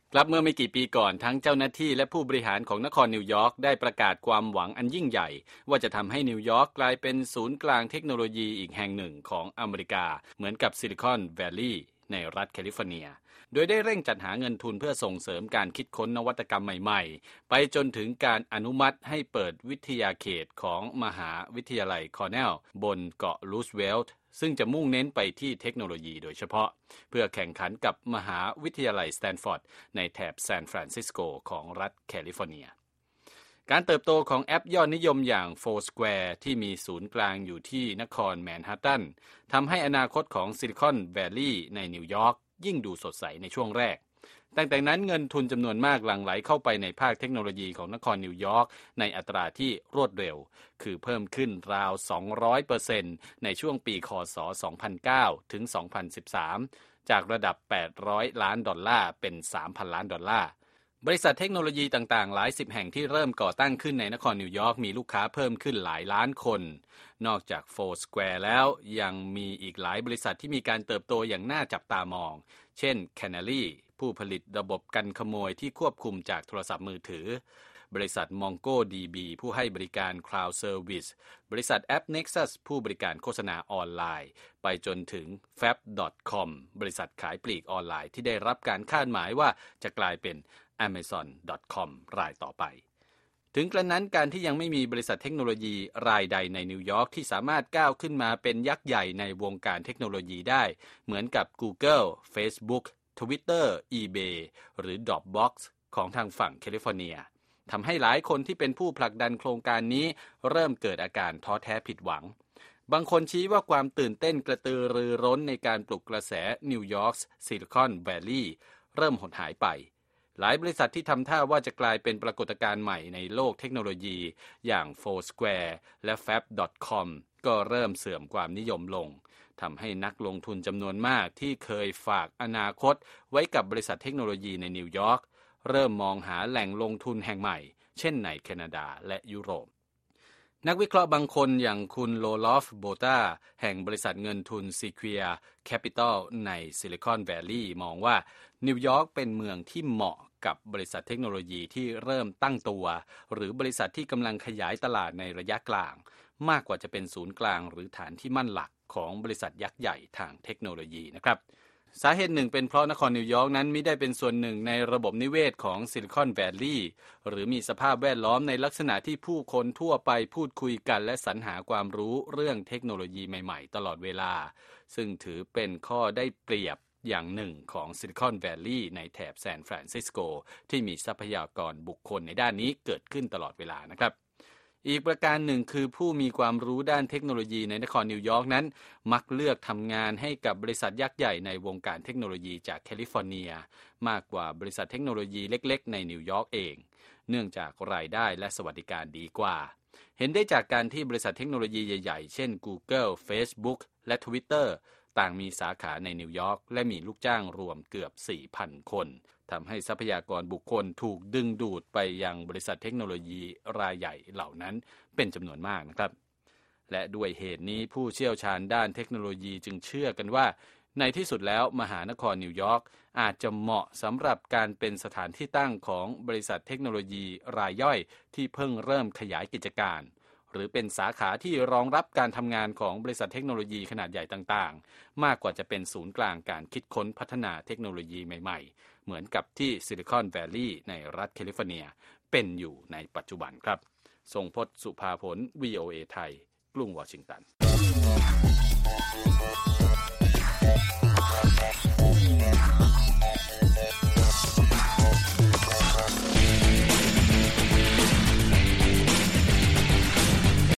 ครับเมื่อไม่กี่ปีก่อนทั้งเจ้าหน้าที่และผู้บริหารของนครนิวยอร์กได้ประกาศความหวังอันยิ่งใหญ่ว่าจะทำให้นิวยอร์กกลายเป็นศูนย์กลางเทคโนโลยีอีกแห่งหนึ่งของอเมริกาเหมือนกับซิลิคอนแวลลีย์ในรัฐแคลิฟอร์เนียโดยได้เร่งจัดหาเงินทุนเพื่อส่งเสริมการคิดค้นนวัตกรรมใหม่ๆไปจนถึงการอนุมัติให้เปิดวิทยาเขตของมหาวิทยาลัยคอร์เนลบนเกาะรูสเวลต์ซึ่งจะมุ่งเน้นไปที่เทคโนโลยีโดยเฉพาะเพื่อแข่งขันกับมหาวิทยาลัยสแตนฟอร์ดในแถบซานฟรานซิสโกของรัฐแคลิฟอร์เนียการเติบโตของแอปยอดนิยมอย่าง Foursquare ที่มีศูนย์กลางอยู่ที่นครแมนฮัตตันทำให้อนาคตของซิลิคอนแวลลีย์ในนิวยอร์กยิ่งดูสดใสในช่วงแรกตั้งแต่นั้นเงินทุนจำนวนมากหลั่งไหลเข้าไปในภาคเทคโนโลยีของนครนิวยอร์กในอัตราที่รวดเร็วคือเพิ่มขึ้นราว 200% ในช่วงปีค.ศ. 2009 ถึง 2013 จากระดับ$800 ล้านเป็น$3,000 ล้านบริษัทเทคโนโลยีต่างๆหลายสิบแห่งที่เริ่มก่อตั้งขึ้นในนครนิวยอร์กมีลูกค้าเพิ่มขึ้นหลายล้านคนนอกจาก Foursquare แล้วยังมีอีกหลายบริษัทที่มีการเติบโตอย่างน่าจับตามองเช่น Canary ผู้ผลิตระบบกันขโมยที่ควบคุมจากโทรศัพท์มือถือบริษัท MongoDB ผู้ให้บริการ Cloud Service บริษัท AppNexus ผู้บริการโฆษณาออนไลน์ไปจนถึง Fab.com บริษัทขายปลีกออนไลน์ที่ได้รับการคาดหมายว่าจะกลายเป็น Amazon.com รายต่อไปถึงกระนั้นการที่ยังไม่มีบริษัทเทคโนโลยีรายใดในนิวยอร์กที่สามารถก้าวขึ้นมาเป็นยักษ์ใหญ่ในวงการเทคโนโลยีได้เหมือนกับ Google, Facebook, Twitter, eBay หรือ Dropbox ของทางฝั่งแคลิฟอร์เนียทำให้หลายคนที่เป็นผู้ผลักดันโครงการนี้เริ่มเกิดอาการท้อแท้ผิดหวังบางคนชี้ว่าความตื่นเต้นกระตือรือร้นในการปลุกกระแสนิวยอร์กซิลิคอนแวลลีย์เริ่มหดหายไปหลายบริษัทที่ทำท่าว่าจะกลายเป็นปรากฏการณ์ใหม่ในโลกเทคโนโลยีอย่าง Foursquare และ Fab.com ก็เริ่มเสื่อมความนิยมลงทำให้นักลงทุนจำนวนมากที่เคยฝากอนาคตไว้กับบริษัทเทคโนโลยีในนิวยอร์กเริ่มมองหาแหล่งลงทุนแห่งใหม่เช่นในแคนาดาและยุโรปนักวิเคราะห์บางคนอย่างคุณโลลอฟโบตาแห่งบริษัทเงินทุน Sequoia Capital ในซิลิคอนแวลลีย์มองว่านิวยอร์กเป็นเมืองที่เหมาะกับบริษัทเทคโนโลยีที่เริ่มตั้งตัวหรือบริษัทที่กำลังขยายตลาดในระยะกลางมากกว่าจะเป็นศูนย์กลางหรือฐานที่มั่นหลักของบริษัทยักษ์ใหญ่ทางเทคโนโลยีนะครับสาเหตุหนึ่งเป็นเพราะนครนิวยอร์กนั้นมิได้เป็นส่วนหนึ่งในระบบนิเวศของซิลิคอนแวลลีย์หรือมีสภาพแวดล้อมในลักษณะที่ผู้คนทั่วไปพูดคุยกันและสรรหาความรู้เรื่องเทคโนโลยีใหม่ๆตลอดเวลาซึ่งถือเป็นข้อได้เปรียบอย่างหนึ่งของซิลิคอนแวลลีย์ในแถบซานฟรานซิสโกที่มีทรัพยากรบุคคลในด้านนี้เกิดขึ้นตลอดเวลานะครับอีกประการหนึ่งคือผู้มีความรู้ด้านเทคโนโลยีในนครนิวยอร์กนั้นมักเลือกทำงานให้กับบริษัทยักษ์ใหญ่ในวงการเทคโนโลยีจากแคลิฟอร์เนียมากกว่าบริษัทเทคโนโลยีเล็กๆในนิวยอร์กเองเนื่องจากรายได้และสวัสดิการดีกว่าเห็นได้จากการที่บริษัทเทคโนโลยีใหญ่ๆเช่น Google, Facebook และ Twitter ต่างมีสาขาในนิวยอร์กและมีลูกจ้างรวมเกือบ 4,000 คนทำให้ทรัพยากรบุคคลถูกดึงดูดไปยังบริษัทเทคโนโลยีรายใหญ่เหล่านั้นเป็นจำนวนมากนะครับและด้วยเหตุนี้ผู้เชี่ยวชาญด้านเทคโนโลยีจึงเชื่อกันว่าในที่สุดแล้วมหานครนิวยอร์กอาจจะเหมาะสำหรับการเป็นสถานที่ตั้งของบริษัทเทคโนโลยีรายย่อยที่เพิ่งเริ่มขยายกิจการหรือเป็นสาขาที่รองรับการทำงานของบริษัทเทคโนโลยีขนาดใหญ่ต่างๆมากกว่าจะเป็นศูนย์กลางการคิดค้นพัฒนาเทคโนโลยีใหม่ๆเหมือนกับที่ซิลิคอนแวลลีย์ในรัฐแคลิฟอร์เนียเป็นอยู่ในปัจจุบันครับทรงพจน์สุภาผล VOA ไทยกรุงวอชิงตัน